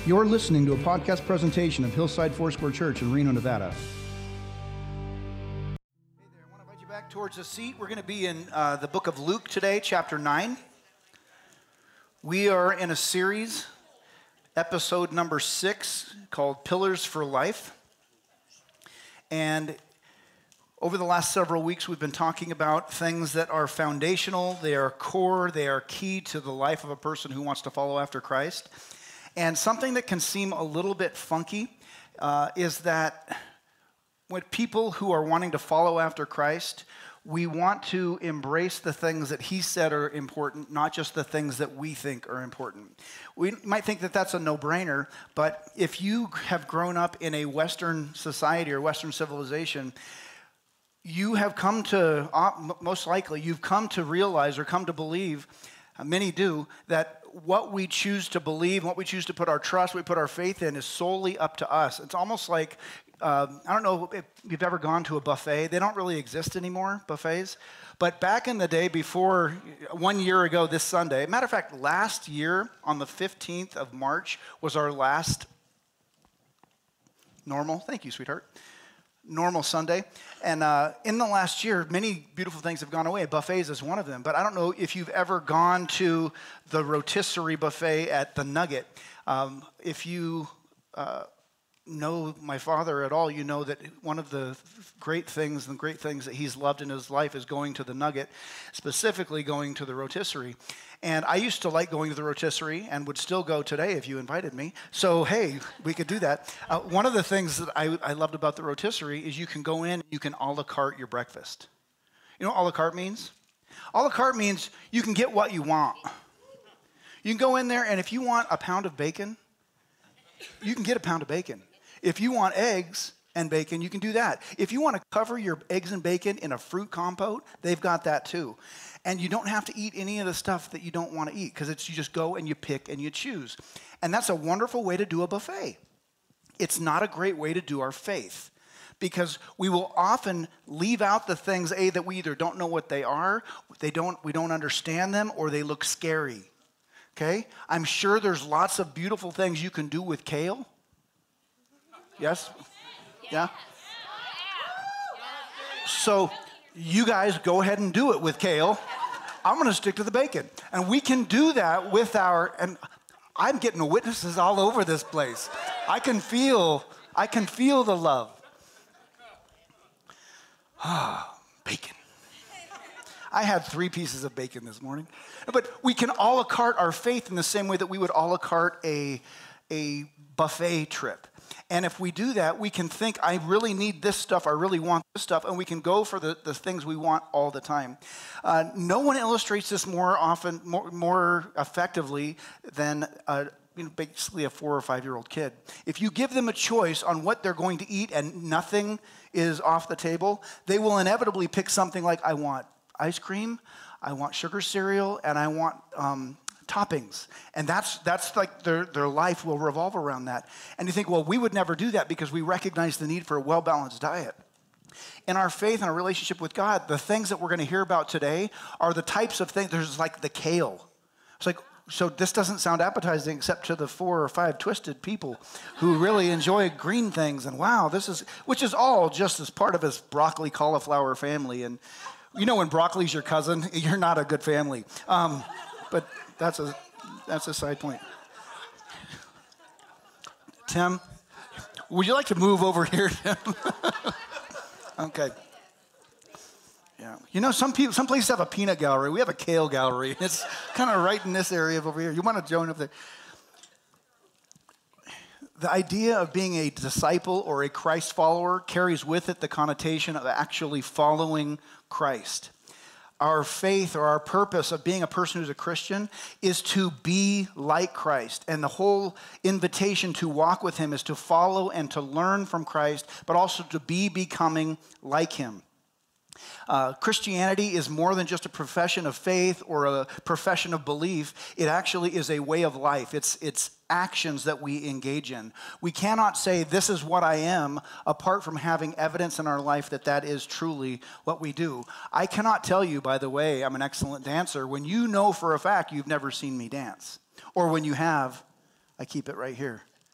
You're listening to a podcast presentation of Hillside Foursquare Church in Reno, Nevada. Hey there, I want to invite you back towards the seat. We're going to be in the book of Luke today, chapter 9. We are in a series, episode number 6, called Pillars for Life. And over the last several weeks, we've been talking about things that are foundational, they are core, they are key to the life of a person who wants to follow after Christ. And something that can seem a little bit funky is that with people who are wanting to follow after Christ, we want to embrace the things that he said are important, not just the things that we think are important. We might think that that's a no-brainer, but if you have grown up in a Western society or Western civilization, you have come to, most likely, you've come to realize or come to believe, many do, that what we choose to believe, what we choose to put our trust, we put our faith in is solely up to us. It's almost like, I don't know if you've ever gone to a buffet. They don't really exist anymore, buffets. But back in the day before, 1 year ago this Sunday, matter of fact, last year on the 15th of March was our last normal, thank you, sweetheart, normal Sunday. And in the last year, many beautiful things have gone away. Buffets is one of them. But I don't know if you've ever gone to the rotisserie buffet at the Nugget. If you know my father at all, you know that one of the great things that he's loved in his life is going to the Nugget, specifically going to the rotisserie. And I used to like going to the rotisserie and would still go today if you invited me. So, hey, we could do that. One of the things that I loved about the rotisserie is you can go in, you can a la carte your breakfast. You know what a la carte means? A la carte means you can get what you want. You can go in there, and if you want a pound of bacon, you can get a pound of bacon. If you want eggs and bacon, you can do that. If you want to cover your eggs and bacon in a fruit compote, they've got that too. And you don't have to eat any of the stuff that you don't want to eat because you just go and you pick and you choose. And that's a wonderful way to do a buffet. It's not a great way to do our faith because we will often leave out the things, that we either don't know what they are, we don't understand them, or they look scary. Okay? I'm sure there's lots of beautiful things you can do with kale. Yes? Yeah? So you guys go ahead and do it with kale. I'm going to stick to the bacon. And we can do that with and I'm getting witnesses all over this place. I can feel the love. Bacon. I had 3 pieces of bacon this morning. But we can a la carte our faith in the same way that we would a la carte a buffet trip. And if we do that, we can think, I really need this stuff, I really want this stuff, and we can go for the things we want all the time. No one illustrates this more effectively than basically a 4 or 5-year-old kid. If you give them a choice on what they're going to eat and nothing is off the table, they will inevitably pick something like, I want ice cream, I want sugar cereal, and I want toppings. And that's like their life will revolve around that. And you think, well, we would never do that because we recognize the need for a well-balanced diet. In our faith and our relationship with God, the things that we're going to hear about today are the types of things. There's like the kale. It's like, so this doesn't sound appetizing except to the 4 or 5 twisted people who really enjoy green things. And wow, which is all just as part of this broccoli cauliflower family. And you know, when broccoli's your cousin, you're not a good family. But that's a side point. Tim, would you like to move over here, Tim? Okay. Yeah. You know, some places have a peanut gallery. We have a kale gallery. It's kind of right in this area over here. You want to join up there? The idea of being a disciple or a Christ follower carries with it the connotation of actually following Christ. Our faith or our purpose of being a person who's a Christian is to be like Christ. And the whole invitation to walk with him is to follow and to learn from Christ, but also to be becoming like him. Christianity is more than just a profession of faith or a profession of belief. It actually is a way of life. It's actions that we engage in. We cannot say this is what I am apart from having evidence in our life that that is truly what we do. I cannot tell you, by the way, I'm an excellent dancer when you know for a fact you've never seen me dance. Or when you have, I keep it right here.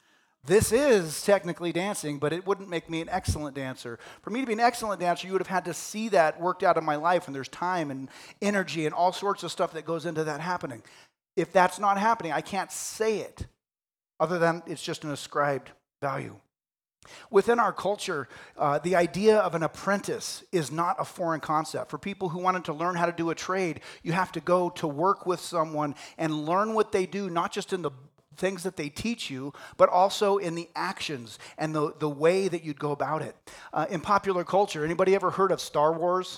This is technically dancing, but it wouldn't make me an excellent dancer. For me to be an excellent dancer, you would have had to see that worked out in my life, and there's time and energy and all sorts of stuff that goes into that happening. If that's not happening, I can't say it, other than it's just an ascribed value. Within our culture, the idea of an apprentice is not a foreign concept. For people who wanted to learn how to do a trade, you have to go to work with someone and learn what they do, not just in the things that they teach you, but also in the actions and the way that you'd go about it. In popular culture, anybody ever heard of Star Wars?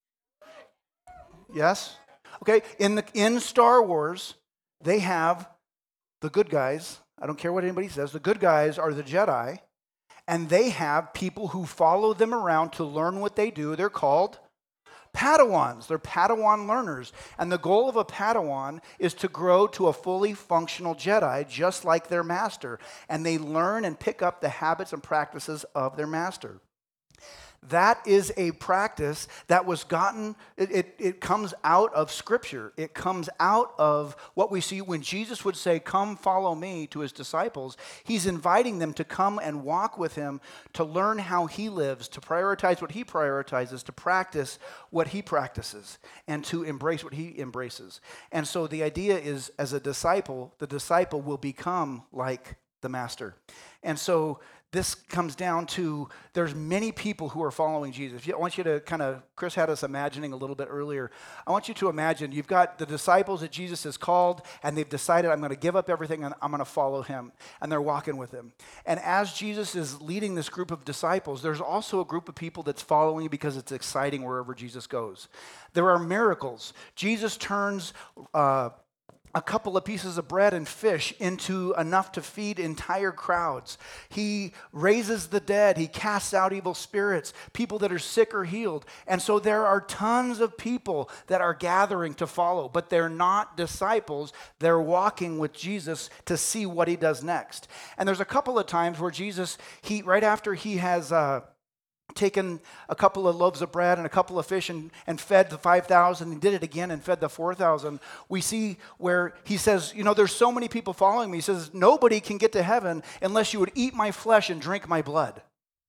Yes? Okay, in Star Wars, they have the good guys. I don't care what anybody says. The good guys are the Jedi, and they have people who follow them around to learn what they do. They're called Padawans. They're Padawan learners. And the goal of a Padawan is to grow to a fully functional Jedi, just like their master. And they learn and pick up the habits and practices of their master. That is a practice that was gotten, it comes out of Scripture. It comes out of what we see when Jesus would say, "Come, follow me," to his disciples. He's inviting them to come and walk with him, to learn how he lives, to prioritize what he prioritizes, to practice what he practices, and to embrace what he embraces. And so the idea is, as a disciple, the disciple will become like the master. And so this comes down to, there's many people who are following Jesus. I want you to kind of, Chris had us imagining a little bit earlier. I want you to imagine you've got the disciples that Jesus has called, and they've decided, I'm going to give up everything and I'm going to follow him. And they're walking with him. And as Jesus is leading this group of disciples, there's also a group of people that's following because it's exciting wherever Jesus goes. There are miracles. Jesus turns a couple of pieces of bread and fish into enough to feed entire crowds. He raises the dead. He casts out evil spirits. People that are sick are healed. And so there are tons of people that are gathering to follow, but they're not disciples. They're walking with Jesus to see what he does next. And there's a couple of times where Jesus, right after he has taken a couple of loaves of bread and a couple of fish and fed the 5,000 and did it again and fed the 4,000, we see where he says, there's so many people following me. He says, nobody can get to heaven unless you would eat my flesh and drink my blood.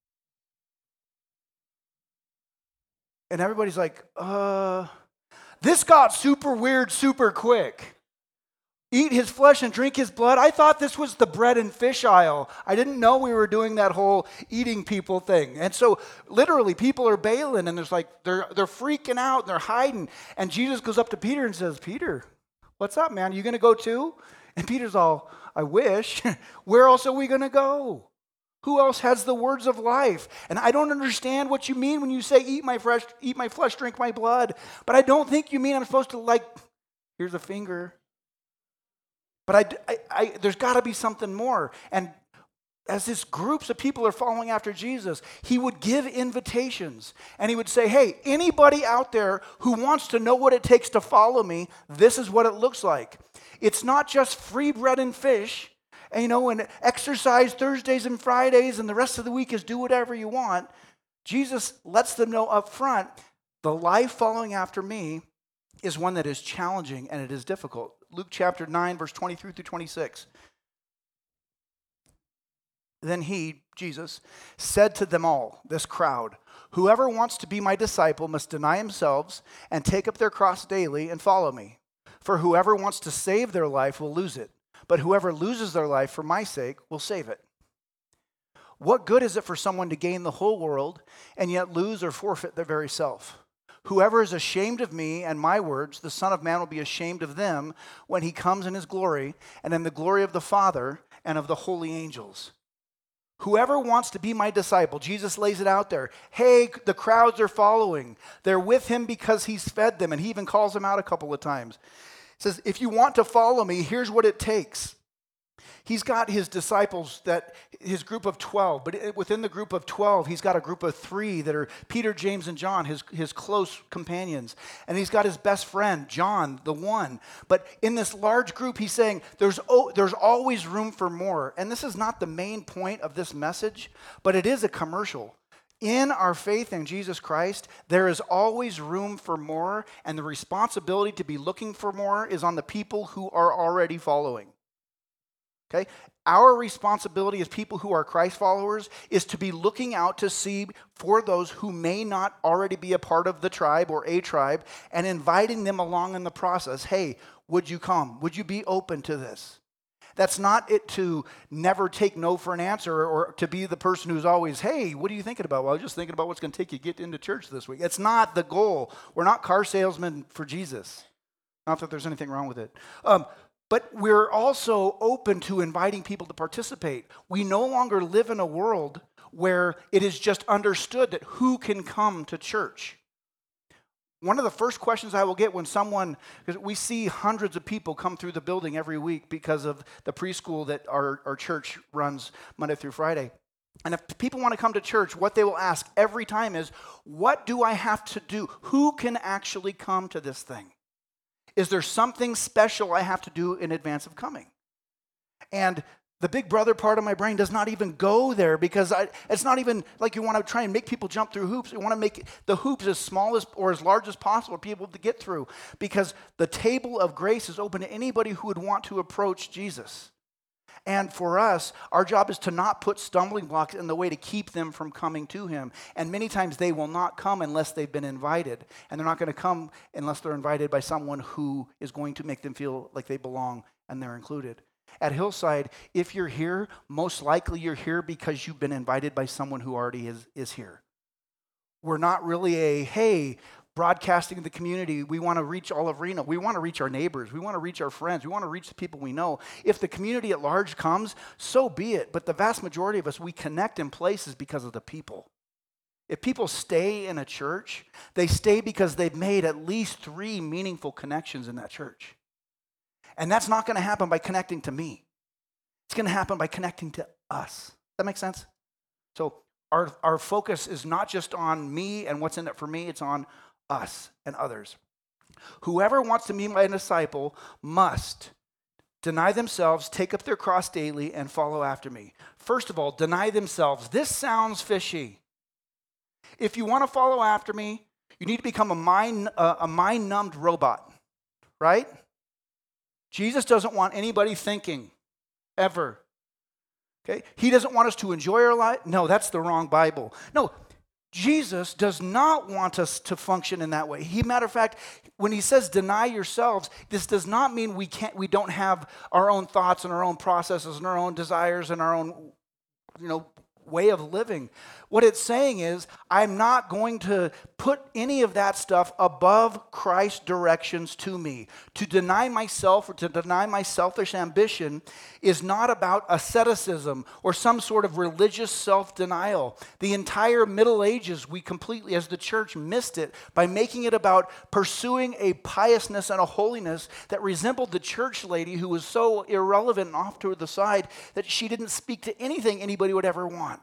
And everybody's like, this got super weird super quick. Eat his flesh and drink his blood? I thought this was the bread and fish aisle. I didn't know we were doing that whole eating people thing. And so literally people are bailing, and there's they're freaking out and they're hiding. And Jesus goes up to Peter and says, "Peter, what's up, man? You going to go too?" And Peter's all, "I wish." Where else are we going to go? Who else has the words of life? And I don't understand what you mean when you say, eat my flesh, drink my blood. But I don't think you mean I'm supposed to here's a finger. But there's got to be something more. And as this groups of people are following after Jesus, he would give invitations. And he would say, hey, anybody out there who wants to know what it takes to follow me, this is what it looks like. It's not just free bread and fish, and exercise Thursdays and Fridays, and the rest of the week is do whatever you want. Jesus lets them know up front, the life following after me is one that is challenging and it is difficult. Luke chapter 9, verse 23 through 26. Then he, Jesus, said to them all, this crowd, whoever wants to be my disciple must deny themselves and take up their cross daily and follow me. For whoever wants to save their life will lose it, but whoever loses their life for my sake will save it. What good is it for someone to gain the whole world and yet lose or forfeit their very self? Whoever is ashamed of me and my words, the Son of Man will be ashamed of them when he comes in his glory and in the glory of the Father and of the holy angels. Whoever wants to be my disciple, Jesus lays it out there. Hey, the crowds are following. They're with him because he's fed them, and he even calls them out a couple of times. He says, if you want to follow me, here's what it takes. He's got his disciples, his group of 12, but within the group of 12, he's got a group of 3 that are Peter, James, and John, his close companions. And he's got his best friend, John, the one. But in this large group, he's saying there's always room for more. And this is not the main point of this message, but it is a commercial. In our faith in Jesus Christ, there is always room for more, and the responsibility to be looking for more is on the people who are already following. Okay? Our responsibility as people who are Christ followers is to be looking out to see for those who may not already be a part of the tribe or a tribe and inviting them along in the process. Hey, would you come? Would you be open to this? That's not it to never take no for an answer or to be the person who's always, hey, what are you thinking about? Well, I'm just thinking about what's going to take you to get into church this week. It's not the goal. We're not car salesmen for Jesus. Not that there's anything wrong with it. But we're also open to inviting people to participate. We no longer live in a world where it is just understood that who can come to church. One of the first questions I will get when because we see hundreds of people come through the building every week because of the preschool that our church runs Monday through Friday. And if people want to come to church, what they will ask every time is, what do I have to do? Who can actually come to this thing? Is there something special I have to do in advance of coming? And the big brother part of my brain does not even go there because it's not even like you want to try and make people jump through hoops. You want to make the hoops as small as or as large as possible for people to get through because the table of grace is open to anybody who would want to approach Jesus. And for us, our job is to not put stumbling blocks in the way to keep them from coming to him. And many times they will not come unless they've been invited. And they're not going to come unless they're invited by someone who is going to make them feel like they belong and they're included. At Hillside, if you're here, most likely you're here because you've been invited by someone who already is here. We're not really broadcasting the community. We want to reach all of Reno. We want to reach our neighbors. We want to reach our friends. We want to reach the people we know. If the community at large comes, so be it. But the vast majority of us, we connect in places because of the people. If people stay in a church, they stay because they've made at least 3 meaningful connections in that church. And that's not going to happen by connecting to me. It's going to happen by connecting to us. That makes sense? So our focus is not just on me and what's in it for me. It's on us and others. Whoever wants to be my disciple must deny themselves, take up their cross daily, and follow after me. First of all, deny themselves. This sounds fishy. If you want to follow after me, you need to become a mind-numbed robot, right? Jesus doesn't want anybody thinking, ever. Okay? He doesn't want us to enjoy our life. No, that's the wrong Bible. No, Jesus does not want us to function in that way. Matter of fact, when he says deny yourselves, this does not mean we don't have our own thoughts and our own processes and our own desires and our own, way of living. What it's saying is, I'm not going to put any of that stuff above Christ's directions to me. To deny myself or to deny my selfish ambition is not about asceticism or some sort of religious self-denial. The entire Middle Ages, we completely, as the church, missed it by making it about pursuing a piousness and a holiness that resembled the church lady who was so irrelevant and off to the side that she didn't speak to anything anybody would ever want.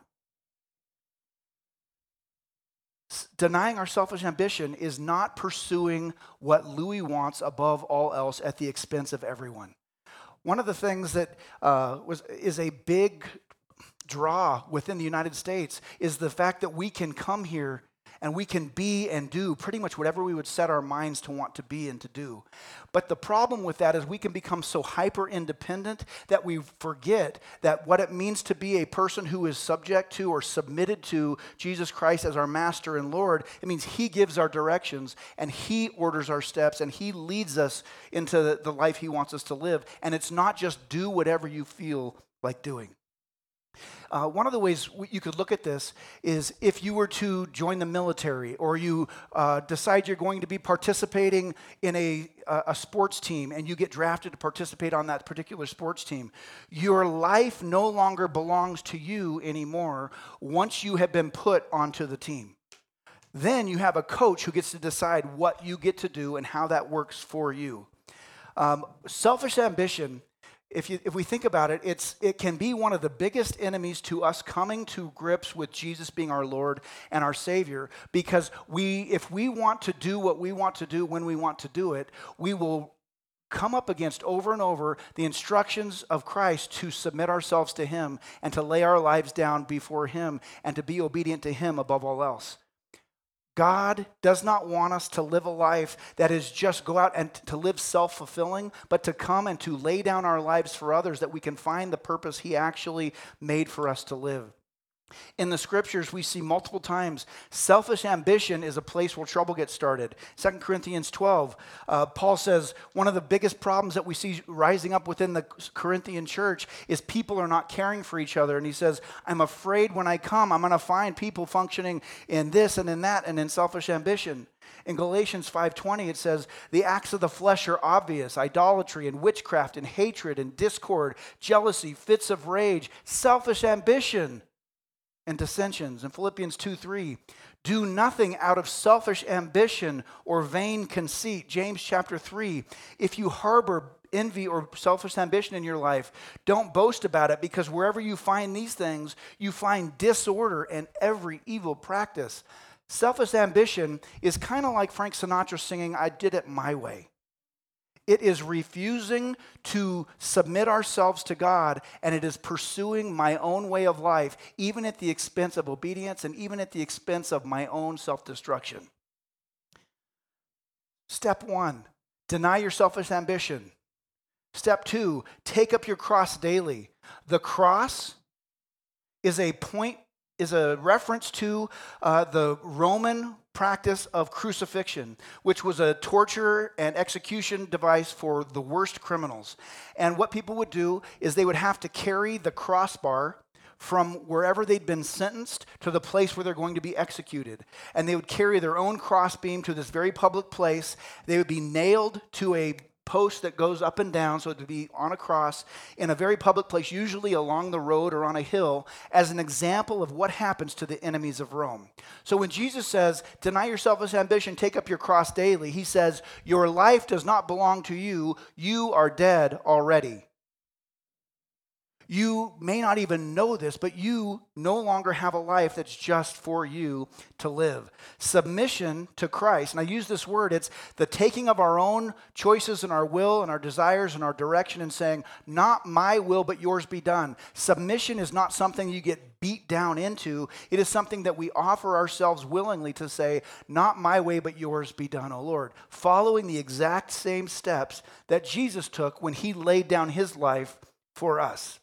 Denying our selfish ambition is not pursuing what Louis wants above all else at the expense of everyone. One of the things that is a big draw within the United States is the fact that we can come here and we can be and do pretty much whatever we would set our minds to want to be and to do. But the problem with that is we can become so hyper-independent that we forget that what it means to be a person who is subject to or submitted to Jesus Christ as our master and Lord, it means he gives our directions and he orders our steps and he leads us into the life he wants us to live. And it's not just do whatever you feel like doing. One of the ways you could look at this is if you were to join the military or you decide you're going to be participating in a sports team and you get drafted to participate on that particular sports team. Your life no longer belongs to you anymore once you have been put onto the team. Then you have a coach who gets to decide what you get to do and how that works for you. Selfish ambition, if we think about it, it can be one of the biggest enemies to us coming to grips with Jesus being our Lord and our Savior, because if we want to do what we want to do when we want to do it, we will come up against over and over the instructions of Christ to submit ourselves to him and to lay our lives down before him and to be obedient to him above all else. God does not want us to live a life that is just go out and to live self-fulfilling, but to come and to lay down our lives for others that we can find the purpose he actually made for us to live. In the scriptures, we see multiple times selfish ambition is a place where trouble gets started. 2 Corinthians 12, Paul says one of the biggest problems that we see rising up within the Corinthian church is people are not caring for each other. And he says, I'm afraid when I come, I'm going to find people functioning in this and in that and in selfish ambition. In Galatians 5:20, it says, the acts of the flesh are obvious: idolatry and witchcraft and hatred and discord, jealousy, fits of rage, selfish ambition, and dissensions. In Philippians 2:3, do nothing out of selfish ambition or vain conceit. James chapter 3, if you harbor envy or selfish ambition in your life, don't boast about it, because wherever you find these things, you find disorder and every evil practice. Selfish ambition is kind of like Frank Sinatra singing, I did it my way. It is refusing to submit ourselves to God, and it is pursuing my own way of life, even at the expense of obedience and even at the expense of my own self-destruction. Step 1, deny your selfish ambition. Step 2, take up your cross daily. The cross is a reference to the Roman practice of crucifixion, which was a torture and execution device for the worst criminals. And what people would do is they would have to carry the crossbar from wherever they'd been sentenced to the place where they're going to be executed. And they would carry their own crossbeam to this very public place. They would be nailed to a post that goes up and down, so it would be on a cross in a very public place, usually along the road or on a hill, as an example of what happens to the enemies of Rome. So when Jesus says, deny your selfish ambition, take up your cross daily, he says, your life does not belong to you. You are dead already. You may not even know this, but you no longer have a life that's just for you to live. Submission to Christ, and I use this word, it's the taking of our own choices and our will and our desires and our direction and saying, not my will, but yours be done. Submission is not something you get beat down into. It is something that we offer ourselves willingly to say, not my way, but yours be done, O Lord. Following the exact same steps that Jesus took when he laid down his life for us.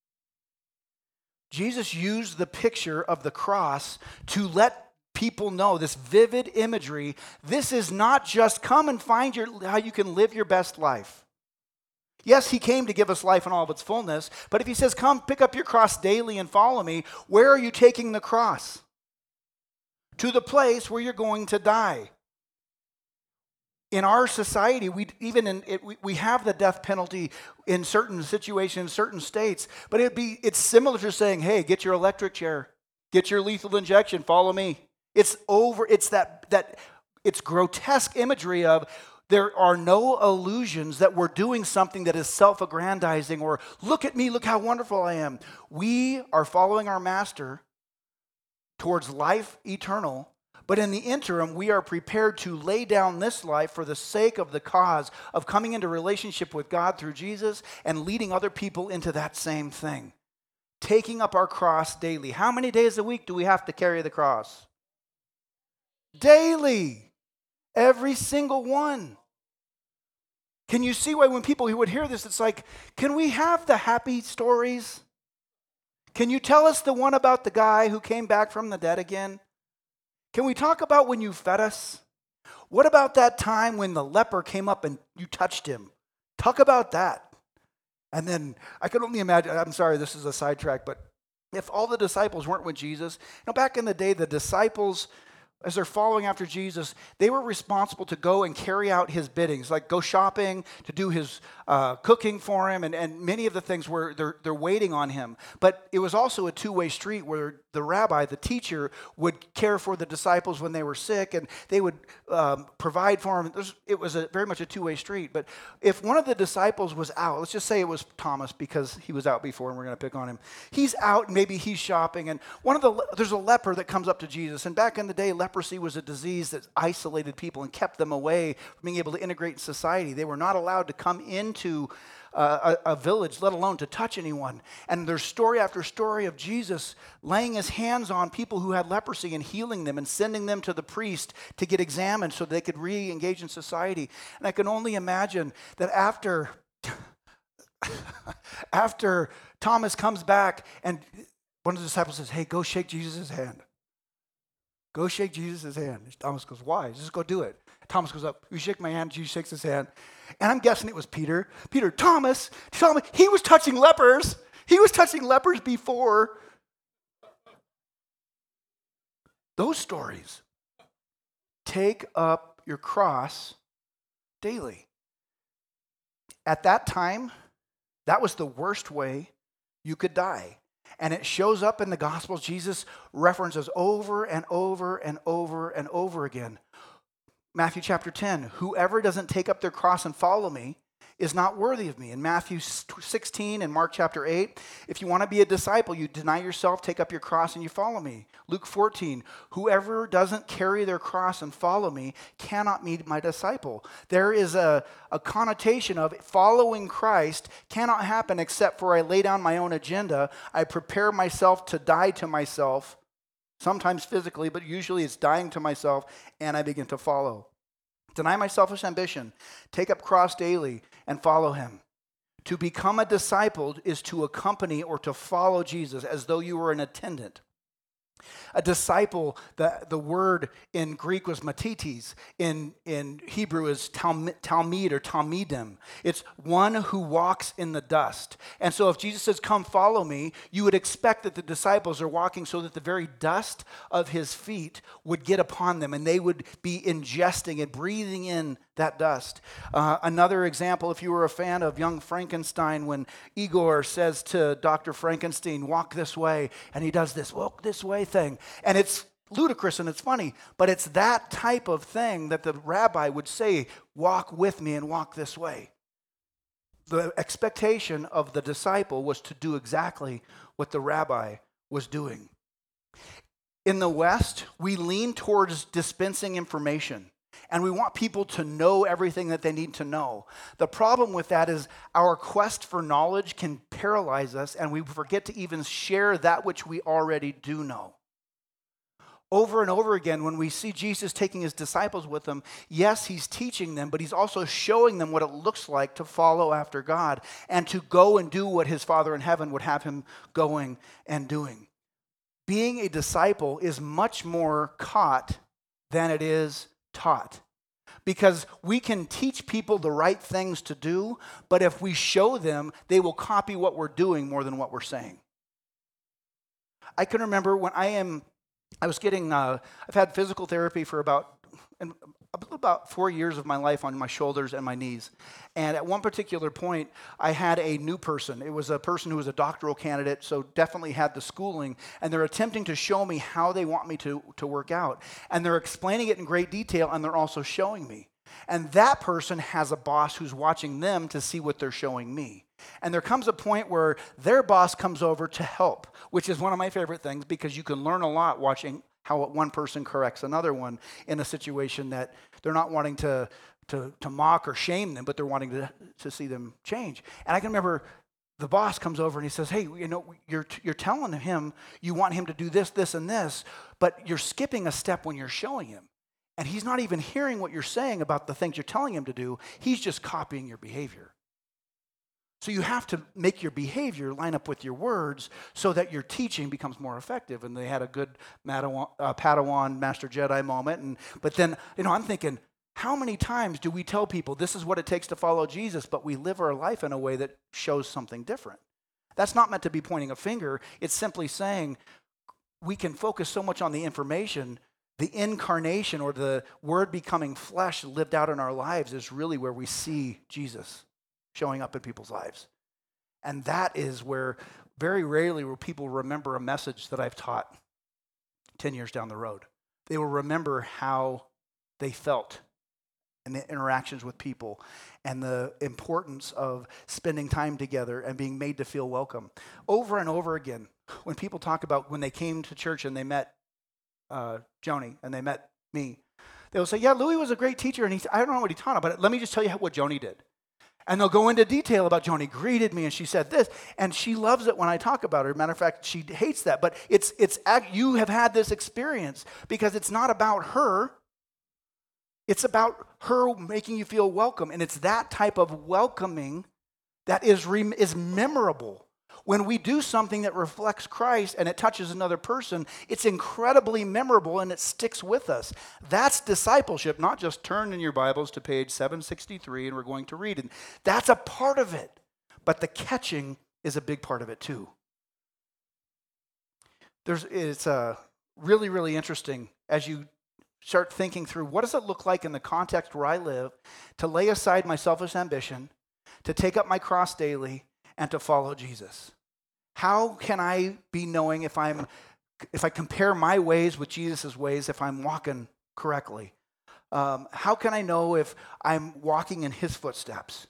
Jesus used the picture of the cross to let people know, this vivid imagery, this is not just come and find how you can live your best life. Yes, he came to give us life in all of its fullness, but if he says, come pick up your cross daily and follow me, where are you taking the cross? To the place where you're going to die. In our society, we have the death penalty in certain situations, certain states, but it's similar to saying, hey, get your electric chair, get your lethal injection, follow me. It's grotesque imagery of there are no illusions that we're doing something that is self-aggrandizing or look at me, look how wonderful I am. We are following our master towards life eternal. But in the interim, we are prepared to lay down this life for the sake of the cause of coming into relationship with God through Jesus and leading other people into that same thing. Taking up our cross daily. How many days a week do we have to carry the cross? Daily. Every single one. Can you see why when people who would hear this, it's like, can we have the happy stories? Can you tell us the one about the guy who came back from the dead again? Can we talk about when you fed us? What about that time when the leper came up and you touched him? Talk about that. And then I can only imagine, I'm sorry, this is a sidetrack, but if all the disciples weren't with Jesus, back in the day, the disciples, as they're following after Jesus, they were responsible to go and carry out his biddings, like go shopping, to do his cooking for him, and many of the things where they're waiting on him. But it was also a two-way street where the rabbi, the teacher, would care for the disciples when they were sick, and they would provide for them. It was very much a two-way street. But if one of the disciples was out, let's just say it was Thomas because he was out before and we're going to pick on him. He's out, maybe he's shopping, and there's a leper that comes up to Jesus. And back in the day, leprosy was a disease that isolated people and kept them away from being able to integrate in society. They were not allowed to come into a village, let alone to touch anyone. And there's story after story of Jesus laying his hands on people who had leprosy and healing them and sending them to the priest to get examined so they could re-engage in society. And I can only imagine that after Thomas comes back and one of the disciples says, hey, go shake Jesus' hand. Go shake Jesus' hand. Thomas goes, why? Just go do it. Thomas goes up, you shake my hand, Jesus shakes his hand. And I'm guessing it was Peter. Peter, Thomas, he was touching lepers. He was touching lepers before. Those stories. Take up your cross daily. At that time, that was the worst way you could die. And it shows up in the Gospels. Jesus references over and over and over and over again. Matthew chapter 10, whoever doesn't take up their cross and follow me is not worthy of me. In Matthew 16 and Mark chapter 8, if you want to be a disciple, you deny yourself, take up your cross, and you follow me. Luke 14, whoever doesn't carry their cross and follow me cannot be my disciple. There is a connotation of following Christ cannot happen except for I lay down my own agenda. I prepare myself to die to myself, sometimes physically, but usually it's dying to myself, and I begin to follow. Deny my selfish ambition, take up cross daily, and follow him. To become a disciple is to accompany or to follow Jesus as though you were an attendant. A disciple, the word in Greek was matites. In Hebrew is talmid or talmidim. It's one who walks in the dust. And so if Jesus says, come follow me, you would expect that the disciples are walking so that the very dust of his feet would get upon them and they would be ingesting and breathing in that dust. Another example, if you were a fan of Young Frankenstein, when Igor says to Dr. Frankenstein, walk this way, and he does this walk this way thing. And it's ludicrous and it's funny, but it's that type of thing that the rabbi would say, walk with me and walk this way. The expectation of the disciple was to do exactly what the rabbi was doing. In the West, we lean towards dispensing information. And we want people to know everything that they need to know. The problem with that is our quest for knowledge can paralyze us, and we forget to even share that which we already do know. Over and over again, when we see Jesus taking his disciples with him, yes, he's teaching them, but he's also showing them what it looks like to follow after God and to go and do what his Father in heaven would have him going and doing. Being a disciple is much more caught than it is taught. Because we can teach people the right things to do, but if we show them, they will copy what we're doing more than what we're saying. I can remember when I've had physical therapy for about 4 years of my life on my shoulders and my knees. And at one particular point, I had a new person. It was a person who was a doctoral candidate, so definitely had the schooling. And they're attempting to show me how they want me to work out. And they're explaining it in great detail, and they're also showing me. And that person has a boss who's watching them to see what they're showing me. And there comes a point where their boss comes over to help, which is one of my favorite things because you can learn a lot watching how one person corrects another one in a situation that they're not wanting to mock or shame them, but they're wanting to see them change. And I can remember the boss comes over and he says, hey, you're telling him you want him to do this, this, and this, but you're skipping a step when you're showing him. And he's not even hearing what you're saying about the things you're telling him to do. He's just copying your behavior. So you have to make your behavior line up with your words so that your teaching becomes more effective. And they had a good Padawan, Master Jedi moment. But then, I'm thinking, how many times do we tell people this is what it takes to follow Jesus, but we live our life in a way that shows something different? That's not meant to be pointing a finger. It's simply saying we can focus so much on the information. The incarnation or the word becoming flesh lived out in our lives is really where we see Jesus showing up in people's lives. And that is where very rarely will people remember a message that I've taught 10 years down the road. They will remember how they felt in the interactions with people and the importance of spending time together and being made to feel welcome. Over and over again, when people talk about when they came to church and they met Joni and they met me, they will say, yeah, Louis was a great teacher and I don't know what he taught, but let me just tell you what Joni did. And they'll go into detail about Joni greeted me and she said this, and she loves it when I talk about her. Matter of fact, she hates that, but you have had this experience because it's not about her. It's about her making you feel welcome, and it's that type of welcoming that is memorable. When we do something that reflects Christ and it touches another person, it's incredibly memorable and it sticks with us. That's discipleship, not just turn in your Bibles to page 763 and we're going to read it. That's a part of it, but the catching is a big part of it too. It's really, really interesting as you start thinking through what does it look like in the context where I live to lay aside my selfish ambition, to take up my cross daily, and to follow Jesus. How can I be knowing if I compare my ways with Jesus' ways, if I'm walking correctly? How can I know if I'm walking in his footsteps?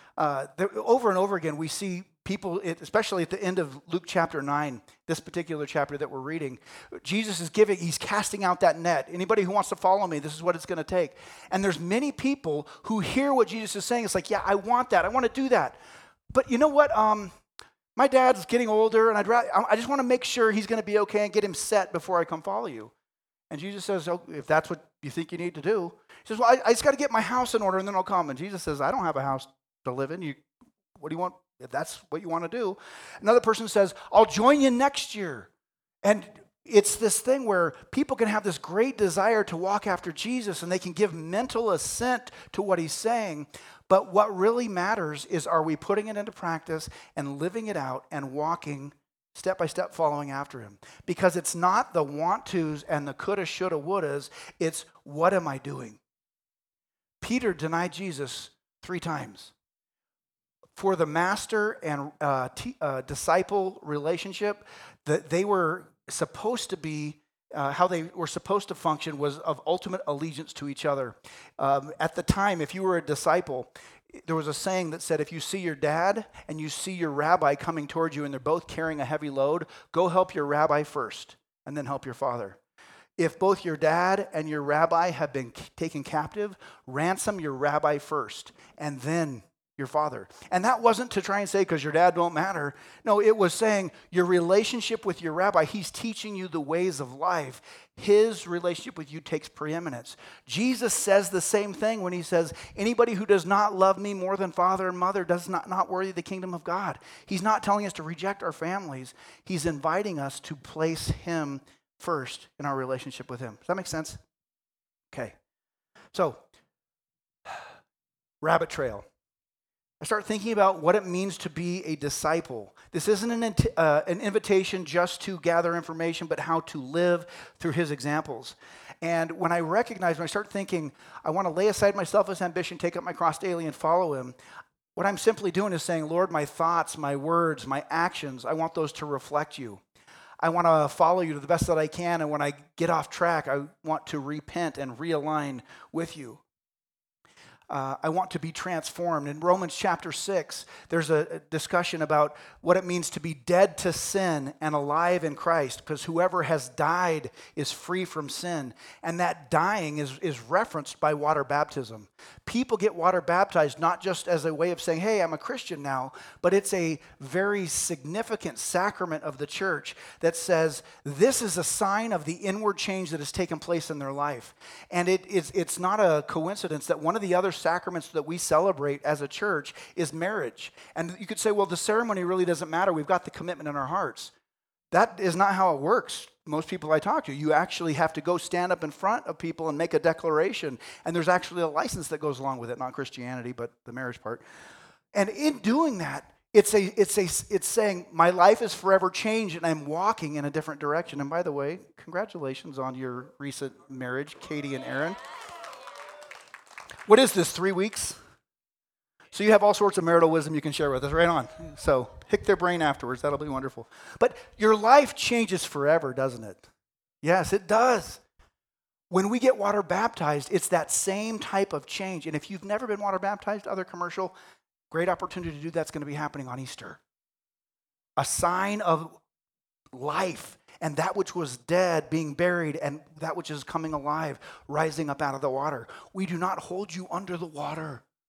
Over and over again, we see people, especially at the end of Luke chapter 9, this particular chapter that we're reading, Jesus he's casting out that net. Anybody who wants to follow me, this is what it's going to take. And there's many people who hear what Jesus is saying. It's like, yeah, I want that. I want to do that. But you know what? My dad's getting older, and I just want to make sure he's going to be okay and get him set before I come follow you. And Jesus says, oh, if that's what you think you need to do. He says, well, I just got to get my house in order, and then I'll come. And Jesus says, I don't have a house to live in. What do you want? If that's what you want to do. Another person says, I'll join you next year. And it's this thing where people can have this great desire to walk after Jesus, and they can give mental assent to what he's saying. But what really matters is, are we putting it into practice and living it out and walking step by step following after him? Because it's not the want tos and the coulda, shoulda, wouldas. It's what am I doing? Peter denied Jesus 3 times. For the master and disciple relationship, that they were supposed to be, how they were supposed to function was of ultimate allegiance to each other. At the time, if you were a disciple, there was a saying that said, if you see your dad and you see your rabbi coming towards you and they're both carrying a heavy load, go help your rabbi first and then help your father. If both your dad and your rabbi have been taken captive, ransom your rabbi first and then your father. And that wasn't to try and say, because your dad don't matter. No, it was saying your relationship with your rabbi, he's teaching you the ways of life. His relationship with you takes preeminence. Jesus says the same thing when he says, anybody who does not love me more than father and mother does not worthy the kingdom of God. He's not telling us to reject our families. He's inviting us to place him first in our relationship with him. Does that make sense? Okay. So, rabbit trail. I start thinking about what it means to be a disciple. This isn't an invitation just to gather information, but how to live through his examples. And when I start thinking, I want to lay aside my selfish ambition, take up my cross daily, and follow him, what I'm simply doing is saying, Lord, my thoughts, my words, my actions, I want those to reflect you. I want to follow you to the best that I can, and when I get off track, I want to repent and realign with you. I want to be transformed. In Romans chapter 6, there's a discussion about what it means to be dead to sin and alive in Christ, because whoever has died is free from sin. And that dying is referenced by water baptism. People get water baptized not just as a way of saying, hey, I'm a Christian now, but it's a very significant sacrament of the church that says this is a sign of the inward change that has taken place in their life. And it's not a coincidence that one of the other sacraments that we celebrate as a church is marriage. And you could say, well, the ceremony really doesn't matter. We've got the commitment in our hearts. That is not how it works. Most people I talk to, you actually have to go stand up in front of people and make a declaration. And there's actually a license that goes along with it, not Christianity, but the marriage part. And in doing that, it's saying my life is forever changed and I'm walking in a different direction. And by the way, congratulations on your recent marriage, Katie and Aaron. What is this, 3 weeks? So you have all sorts of marital wisdom you can share with us. Right on. So pick their brain afterwards. That'll be wonderful. But your life changes forever, doesn't it? Yes, it does. When we get water baptized, it's that same type of change. And if you've never been water baptized, other commercial, great opportunity to do that's going to be happening on Easter. A sign of life and that which was dead being buried and that which is coming alive, rising up out of the water. We do not hold you under the water.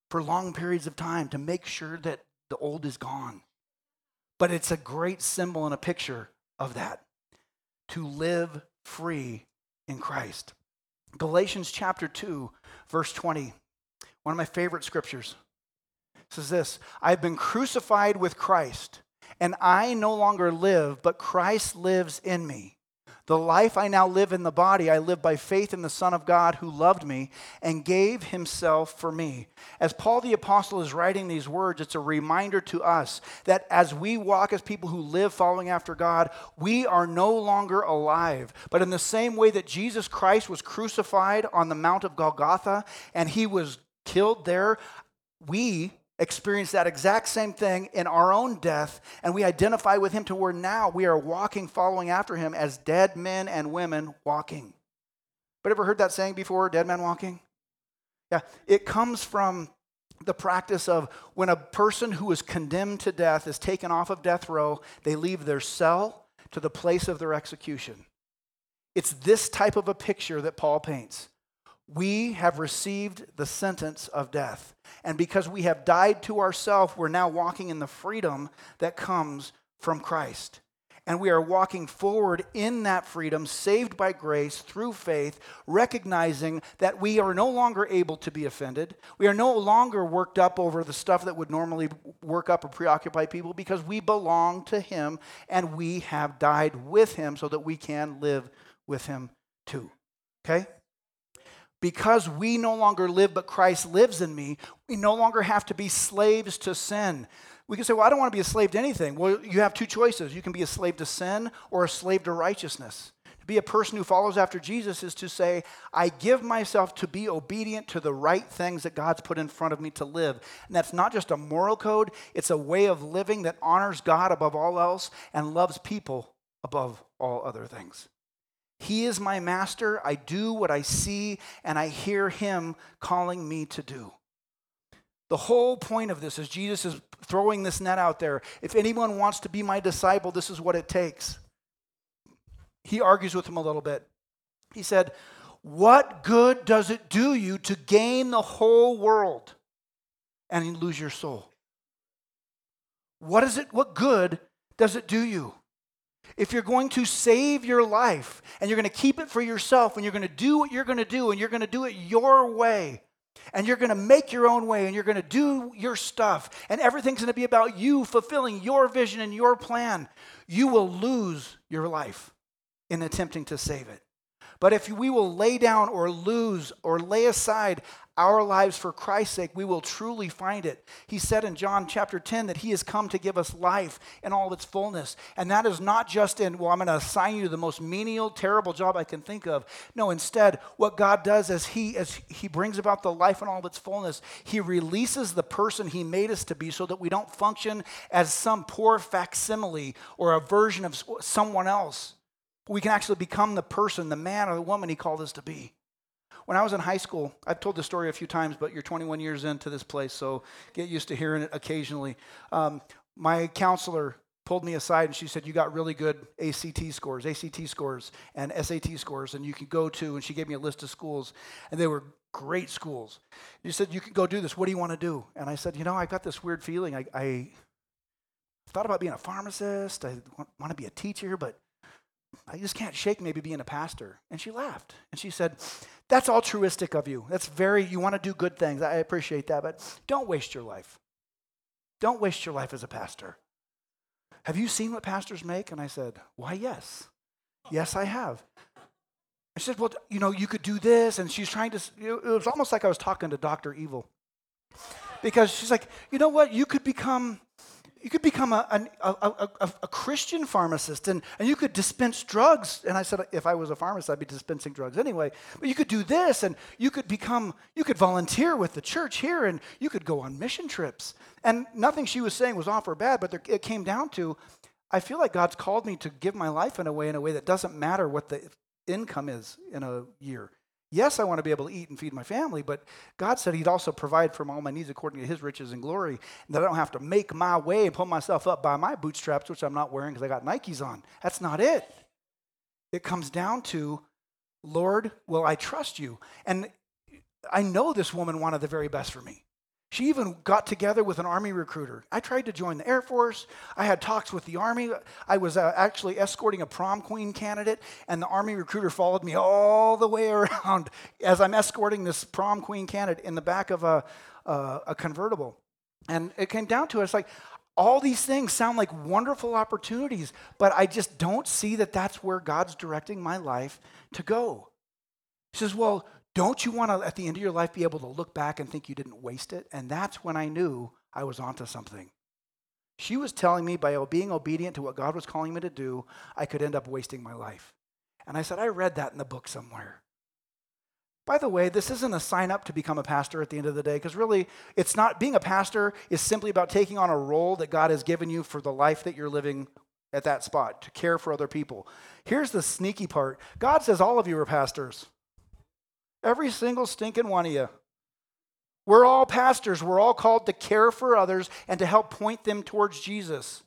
for long periods of time to make sure that the old is gone. But it's a great symbol and a picture of that, to live free in Christ. Galatians chapter 2, verse 20, one of my favorite scriptures, says this: I've been crucified with Christ, and I no longer live, but Christ lives in me. The life I now live in the body, I live by faith in the Son of God who loved me and gave himself for me. As Paul the Apostle is writing these words, it's a reminder to us that as we walk as people who live following after God, we are no longer alive. But in the same way that Jesus Christ was crucified on the Mount of Golgotha and he was killed there, we experience that exact same thing in our own death, and we identify with him to where now we are walking, following after him as dead men and women walking. But ever heard that saying before, dead men walking? Yeah, it comes from the practice of when a person who is condemned to death is taken off of death row, they leave their cell to the place of their execution. It's this type of a picture that Paul paints. We have received the sentence of death. And because we have died to ourselves, we're now walking in the freedom that comes from Christ. And we are walking forward in that freedom, saved by grace through faith, recognizing that we are no longer able to be offended. We are no longer worked up over the stuff that would normally work up or preoccupy people, because we belong to him and we have died with him so that we can live with him too. Okay? Because we no longer live, but Christ lives in me, we no longer have to be slaves to sin. We can say, well, I don't want to be a slave to anything. Well, you have two choices. You can be a slave to sin or a slave to righteousness. To be a person who follows after Jesus is to say, I give myself to be obedient to the right things that God's put in front of me to live. And that's not just a moral code. It's a way of living that honors God above all else and loves people above all other things. He is my master. I do what I see, and I hear him calling me to do. The whole point of this is Jesus is throwing this net out there. If anyone wants to be my disciple, this is what it takes. He argues with him a little bit. He said, what good does it do you to gain the whole world and lose your soul? What good does it do you? If you're going to save your life and you're going to keep it for yourself and you're going to do what you're going to do and you're going to do it your way and you're going to make your own way and you're going to do your stuff and everything's going to be about you fulfilling your vision and your plan, you will lose your life in attempting to save it. But if we will lay down or lose or lay aside our lives for Christ's sake, we will truly find it. He said in John chapter 10 that he has come to give us life in all its fullness. And that is not just in, well, I'm going to assign you the most menial, terrible job I can think of. No, instead, what God does is as he brings about the life in all of its fullness, he releases the person he made us to be so that we don't function as some poor facsimile or a version of someone else. We can actually become the person, the man or the woman he called us to be. When I was in high school, I've told this story a few times, but you're 21 years into this place, so get used to hearing it occasionally. My counselor pulled me aside and she said, you got really good ACT scores, and SAT scores, and you can go to, and she gave me a list of schools, and they were great schools. She said, you can go do this. What do you want to do? And I said, I got this weird feeling. I thought about being a pharmacist. I want to be a teacher, but I just can't shake maybe being a pastor. And she laughed. And she said, that's altruistic of you. You want to do good things. I appreciate that, but don't waste your life. Don't waste your life as a pastor. Have you seen what pastors make? And I said, why, yes. Yes, I have. I said, well, you could do this. And she's trying to, it was almost like I was talking to Dr. Evil. Because she's like, you know what? You could become a Christian pharmacist, and you could dispense drugs. And I said, if I was a pharmacist, I'd be dispensing drugs anyway. But you could do this, and you could volunteer with the church here, and you could go on mission trips. And nothing she was saying was off or bad, but it came down to, I feel like God's called me to give my life in a way that doesn't matter what the income is in a year. Yes, I want to be able to eat and feed my family, but God said he'd also provide for all my needs according to his riches and glory, and that I don't have to make my way and pull myself up by my bootstraps, which I'm not wearing because I got Nikes on. That's not it. It comes down to, Lord, will I trust you? And I know this woman wanted the very best for me. She even got together with an Army recruiter. I tried to join the Air Force. I had talks with the Army. I was actually escorting a prom queen candidate, and the Army recruiter followed me all the way around as I'm escorting this prom queen candidate in the back of a convertible. And it came down to it, it's like, all these things sound like wonderful opportunities, but I just don't see that that's where God's directing my life to go. He says, well, don't you want to, at the end of your life, be able to look back and think you didn't waste it? And that's when I knew I was onto something. She was telling me by being obedient to what God was calling me to do, I could end up wasting my life. And I said, I read that in the book somewhere. By the way, this isn't a sign up to become a pastor at the end of the day, because really, it's not, being a pastor is simply about taking on a role that God has given you for the life that you're living at that spot, to care for other people. Here's the sneaky part. God says all of you are pastors. Every single stinking one of you. We're all pastors. We're all called to care for others and to help point them towards Jesus.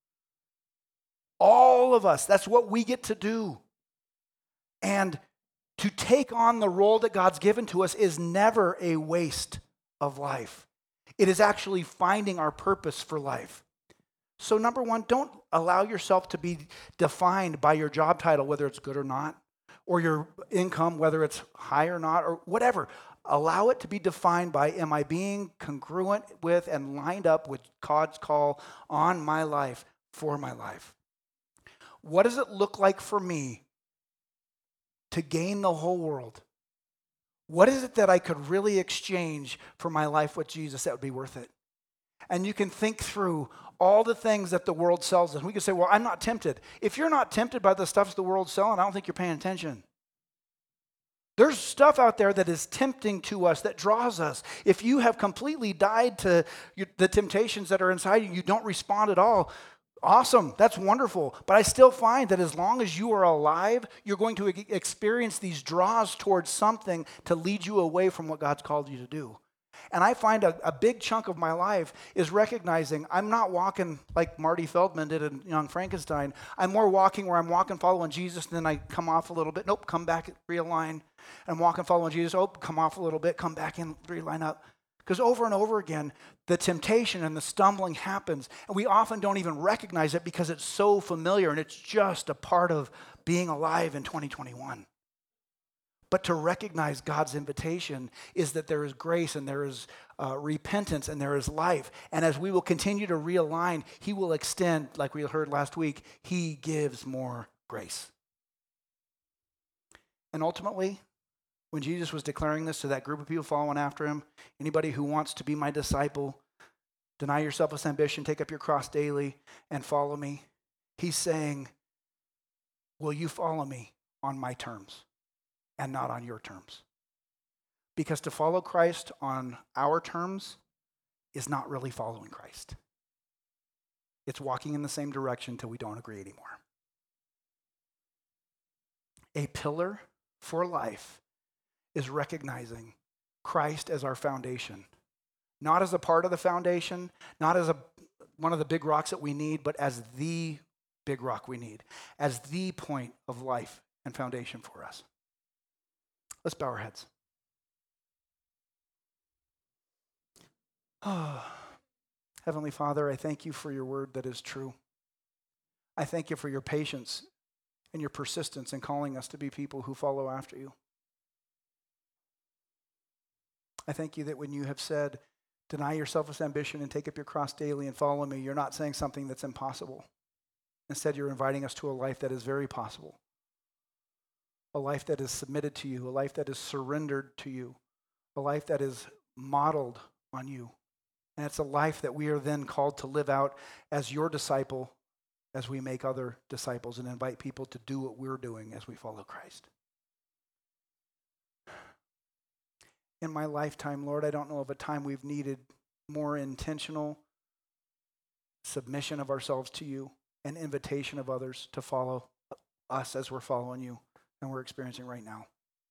All of us. That's what we get to do. And to take on the role that God's given to us is never a waste of life. It is actually finding our purpose for life. So number one, don't allow yourself to be defined by your job title, whether it's good or not, or your income, whether it's high or not, or whatever. Allow it to be defined by, am I being congruent with and lined up with God's call on my life, for my life? What does it look like for me to gain the whole world? What is it that I could really exchange for my life with Jesus that would be worth it? And you can think through all the things that the world sells us. We can say, well, I'm not tempted. If you're not tempted by the stuff the world's selling, I don't think you're paying attention. There's stuff out there that is tempting to us, that draws us. If you have completely died to the temptations that are inside you, you don't respond at all, awesome, that's wonderful. But I still find that as long as you are alive, you're going to experience these draws towards something to lead you away from what God's called you to do. And I find a big chunk of my life is recognizing I'm not walking like Marty Feldman did in Young Frankenstein. I'm more walking where I'm walking, following Jesus, and then I come off a little bit. Nope, come back, realign. And I'm walking, following Jesus. Oh, come off a little bit, come back in, realign up. Because over and over again, the temptation and the stumbling happens. And we often don't even recognize it because it's so familiar and it's just a part of being alive in 2021. But to recognize God's invitation is that there is grace and there is repentance and there is life. And as we will continue to realign, he will extend, like we heard last week, he gives more grace. And ultimately, when Jesus was declaring this to that group of people following after him, anybody who wants to be my disciple, deny your selfish ambition, take up your cross daily, and follow me, he's saying, will you follow me on my terms? And not on your terms. Because to follow Christ on our terms is not really following Christ. It's walking in the same direction till we don't agree anymore. A pillar for life is recognizing Christ as our foundation. Not as a part of the foundation, not as one of the big rocks that we need, but as the big rock we need, as the point of life and foundation for us. Let's bow our heads. Oh, Heavenly Father, I thank you for your word that is true. I thank you for your patience and your persistence in calling us to be people who follow after you. I thank you that when you have said, deny your selfish ambition and take up your cross daily and follow me, you're not saying something that's impossible. Instead, you're inviting us to a life that is very possible. A life that is submitted to you, a life that is surrendered to you, a life that is modeled on you. And it's a life that we are then called to live out as your disciple as we make other disciples and invite people to do what we're doing as we follow Christ. In my lifetime, Lord, I don't know of a time we've needed more intentional submission of ourselves to you and invitation of others to follow us as we're following you. And we're experiencing right now.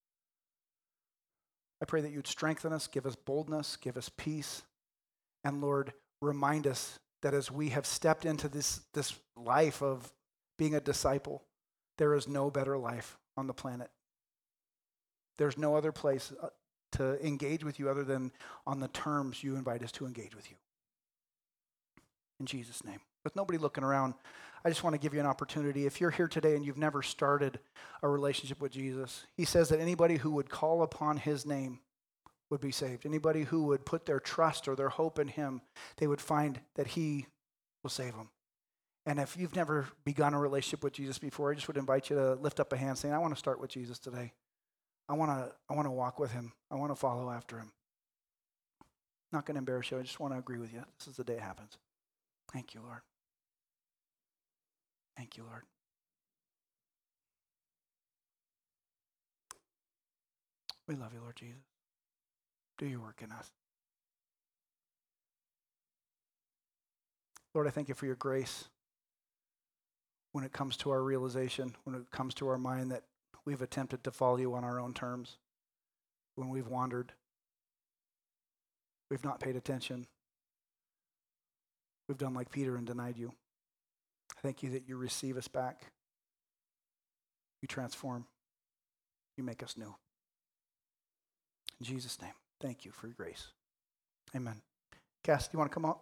I pray that you'd strengthen us, give us boldness, give us peace, and Lord, remind us that as we have stepped into this life of being a disciple, there is no better life on the planet. There's no other place to engage with you other than on the terms you invite us to engage with you. In Jesus' name. With nobody looking around, I just want to give you an opportunity. If you're here today and you've never started a relationship with Jesus, he says that anybody who would call upon his name would be saved. Anybody who would put their trust or their hope in him, they would find that he will save them. And if you've never begun a relationship with Jesus before, I just would invite you to lift up a hand saying, I want to start with Jesus today. I want to walk with him. I want to follow after him. Not going to embarrass you. I just want to agree with you. This is the day it happens. Thank you, Lord. Thank you, Lord. We love you, Lord Jesus. Do your work in us. Lord, I thank you for your grace when it comes to our realization, when it comes to our mind that we've attempted to follow you on our own terms, when we've wandered, we've not paid attention, we've done like Peter and denied you. I thank you that you receive us back, you transform, you make us new. In Jesus' name, thank you for your grace. Amen. Cass, do you want to come up?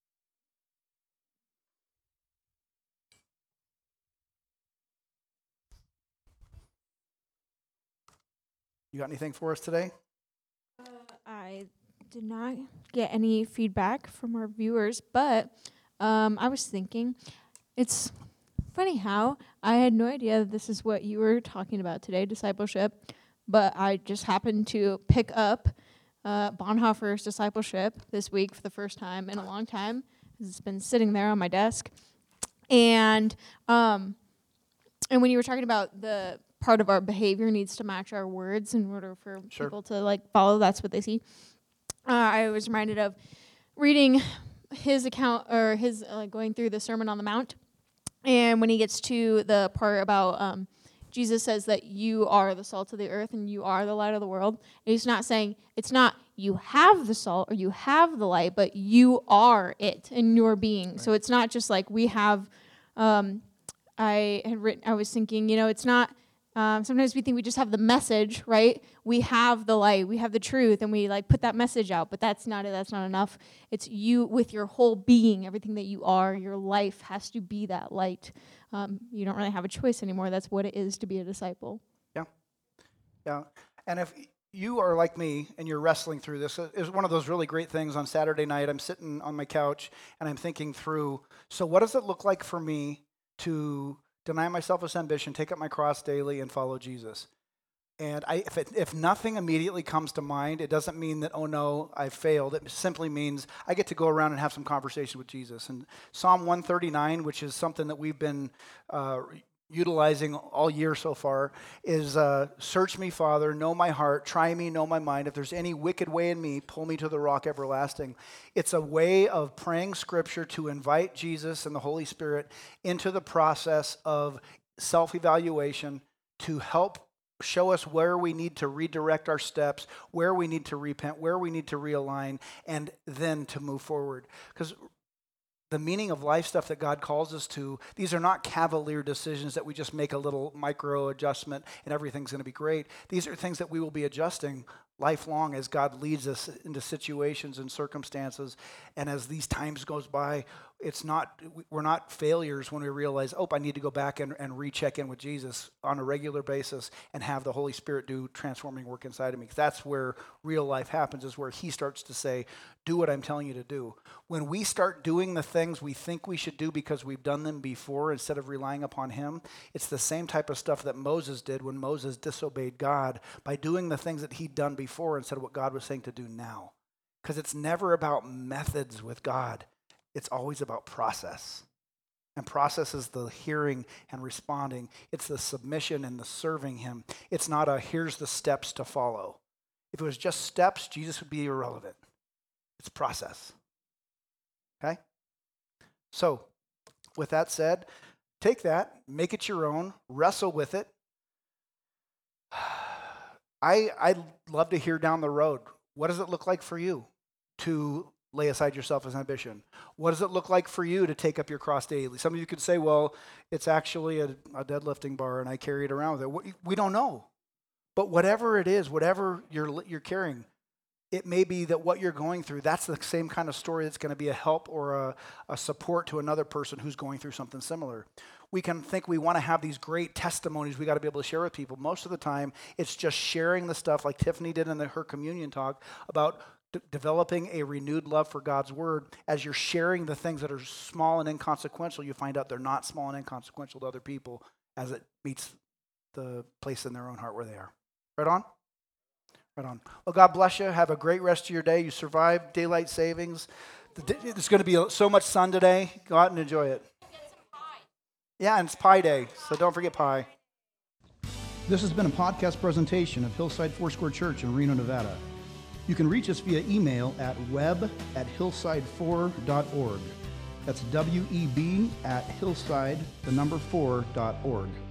You got anything for us today? I did not get any feedback from our viewers, but I was thinking, it's funny how I had no idea that this is what you were talking about today, discipleship, but I just happened to pick up Bonhoeffer's Discipleship this week for the first time in a long time. It's been sitting there on my desk. And when you were talking about the part of our behavior needs to match our words in order for people to like follow, that's what they see. I was reminded of reading his account or his going through the Sermon on the Mount. And when he gets to the part about Jesus says that you are the salt of the earth and you are the light of the world. And he's not saying, it's not you have the salt or you have the light, but you are it in your being. Right. So it's not just like we have, I was thinking, it's not, sometimes we think we just have the message, right? We have the light, we have the truth, and we like put that message out, but that's not it, that's not enough. It's you with your whole being, everything that you are, your life has to be that light. You don't really have a choice anymore. That's what it is to be a disciple. Yeah. And if you are like me and you're wrestling through this, it's one of those really great things on Saturday night. I'm sitting on my couch and I'm thinking through, so what does it look like for me to deny myself this ambition, take up my cross daily, and follow Jesus? And if nothing immediately comes to mind, it doesn't mean that, oh no, I failed. It simply means I get to go around and have some conversation with Jesus. And Psalm 139, which is something that we've been utilizing all year so far, is search me, Father, know my heart, try me, know my mind. If there's any wicked way in me, pull me to the rock everlasting. It's a way of praying scripture to invite Jesus and the Holy Spirit into the process of self-evaluation to help show us where we need to redirect our steps, where we need to repent, where we need to realign, and then to move forward. Because the meaning of life stuff that God calls us to, these are not cavalier decisions that we just make a little micro adjustment and everything's going to be great. These are things that we will be adjusting lifelong as God leads us into situations and circumstances. And as these times goes by, we're not failures when we realize, I need to go back and recheck in with Jesus on a regular basis and have the Holy Spirit do transforming work inside of me. 'Cause that's where real life happens, is where he starts to say, do what I'm telling you to do. When we start doing the things we think we should do because we've done them before instead of relying upon him, it's the same type of stuff that Moses did when Moses disobeyed God by doing the things that he'd done before instead of what God was saying to do now. Because it's never about methods with God. It's always about process. And process is the hearing and responding. It's the submission and the serving him. It's not a here's the steps to follow. If it was just steps, Jesus would be irrelevant. It's process. Okay? So, with that said, take that, make it your own, wrestle with it. I'd love to hear down the road, what does it look like for you to lay aside yourself as ambition? What does it look like for you to take up your cross daily? Some of you could say, well, it's actually a deadlifting bar and I carry it around with it. We don't know. But whatever it is, whatever you're carrying, it may be that what you're going through, that's the same kind of story that's going to be a help or a support to another person who's going through something similar. We can think we want to have these great testimonies we got to be able to share with people. Most of the time, it's just sharing the stuff like Tiffany did in her communion talk about developing a renewed love for God's word. As you're sharing the things that are small and inconsequential, you find out they're not small and inconsequential to other people as it meets the place in their own heart where they are. Right on? Right on. Well, God bless you. Have a great rest of your day. You survived daylight savings. There's going to be so much sun today. Go out and enjoy it. Yeah, and it's Pie Day, so don't forget pie. This has been a podcast presentation of Hillside Foursquare Church in Reno, Nevada. You can reach us via email at web@hillside4.org. That's WEB@hillside4.org.